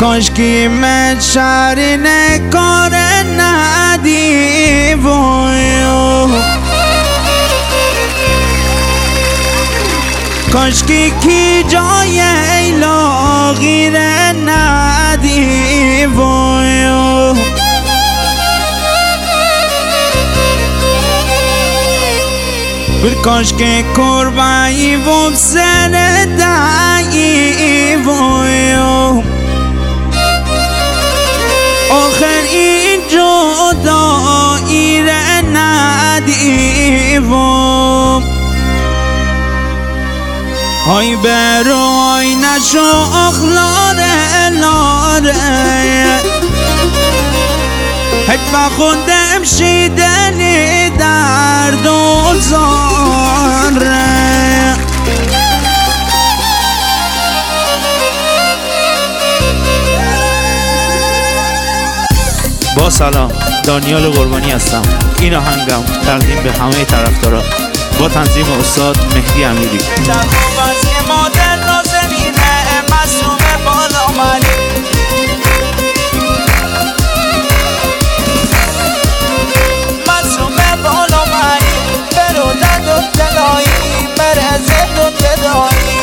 کاشکی من شعری نکار ندی وایو کاشکی کی جای ایلاغی ندی وایو کاشکی کربایی و سر دایی وایو آخر این جدایی را ندی و های برای نشو اخلاره لاره حتما خوندم شیدنی درد و زاره با سلام، دانیال قربانی هستم. این آهنگم تقدیم به همه طرفدارا با تنظیم استاد مهدی امیری. در خوب است که مادر نازنینه معصوم بالا مالی معصوم بالا مالی برودت و تلایی مرزد و تدایی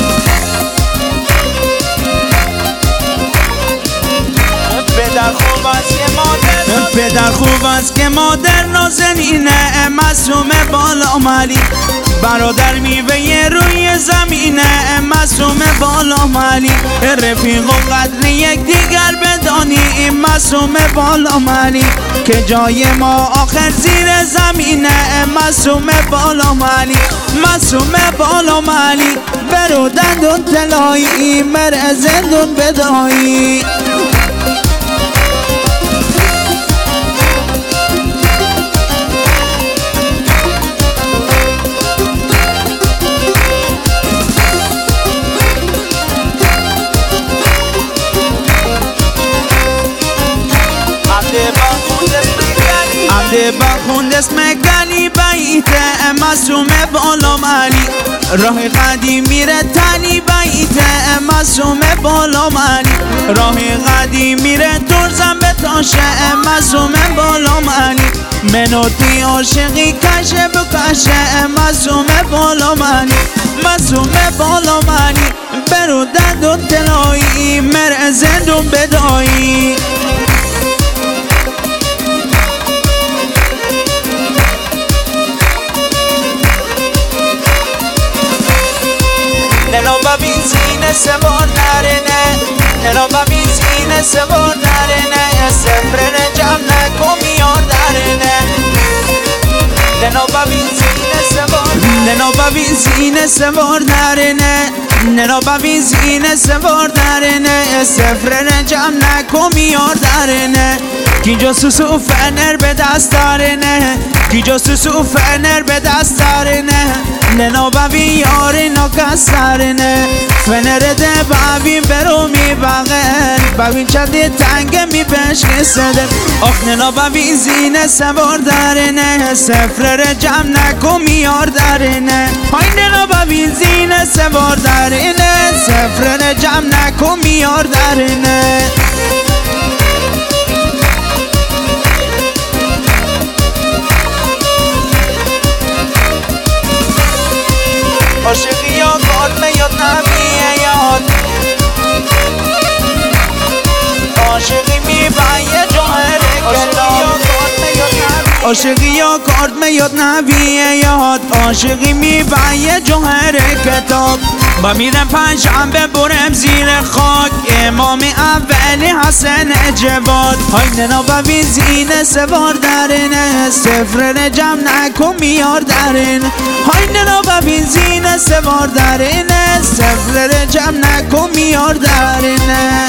پدر خوب است که مادر نازنینه معصوم بالا مالی برادر میوه روی زمینه معصوم بالا مالی رفیق و قدر یک دیگر بدانی معصوم بالا مالی که جای ما آخر زیر زمینه معصوم بالا مالی معصوم بالا مالی برودندون تلایی مرزندون بدایی عبد بخوند اسم گلی بیت معصوم بالا مالی راه قدیمی ره تنی بیت معصوم بالا مالی راه قدیمی ره ترزم به تاشه معصوم بالا مالی منوتی عاشقی کشه بکشه معصوم بالا مالی معصوم بالا مالی برودند و تلایی مرزند و بدایی نلو ببین سینه سوار نرنه نلو ببین سینه سوار نرنه سفرن جمع نکو میار درنه نلو ببین سینه سوار نلو ببین سینه سوار نرنه نلو ببین سینه سوار نرنه سفرن جمع نکو میار درنه کی جاسوس و فنر به دست دارنه کی جاسوس و فنر به دست دارنه ننو ببین یاری نکسرنه فنر ده ببین برو می بغل ببین چندی تنگه می بشکسده آخ ننو ببین زینه سوار درنه سفر جمع نکو میار درنه های ننو ببین زینه سوار درنه سفر جمع نکو میار درنه عاشقی یا کار میاد نمیه یاد عاشقی میبایه جوهره کلام عاشقی یا کارت میاد نویه یاد عاشقی میبایه جوهره کتاب با میرم پنجشنبه برم زیر خاک امام اولی حسن جواد های ننا ببین زینه سوار درنه سفرن جمع نکن میار درنه های ننا ببین زینه سوار درنه سفرن جمع نکن میار درنه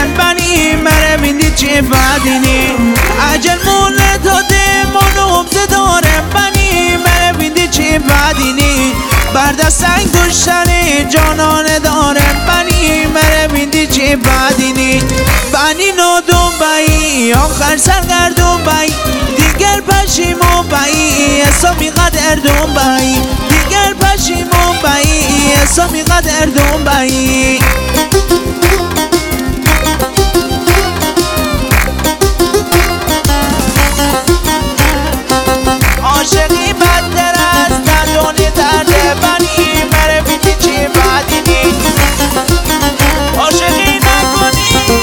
بنی مره بیندی چی بدینی عجل مونه داده منو حبزه دارم بنی مره بیندی چی بدینی برده سنگ دوشتنی جانانه دارم بنی مره بیندی چی بدینی بنی نادون بایی آخر سرگردون بایی دیگر پشیمون بایی حسابی قدردون بایی دیگر پشیمون بایی حسابی قدردون بایی عاشقی بدتر از دندون درد بنی مره بیندی چی بدینی عاشقی نکنی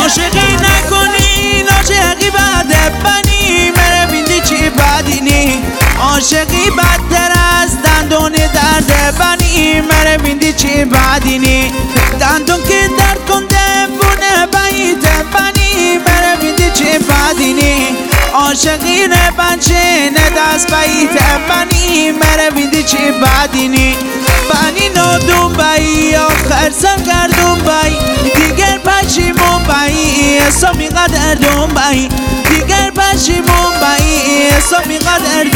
عاشقی بده بنی مره بیندی چی بدینی عاشقی بدتر از دندون درد بنی مره بیندی چی بدینی دندون که درد کنده بونه باییت بنی مره بیندی چی بدینی عاشقی نه بچه نه دست باییت بنی مره بیندی چی بدینی بنی نادون بایی آخر سرگردون بایی دیگر پشیمون بایی حسابی قدردون بایی دیگر پشیمون بایی حسابی قدردون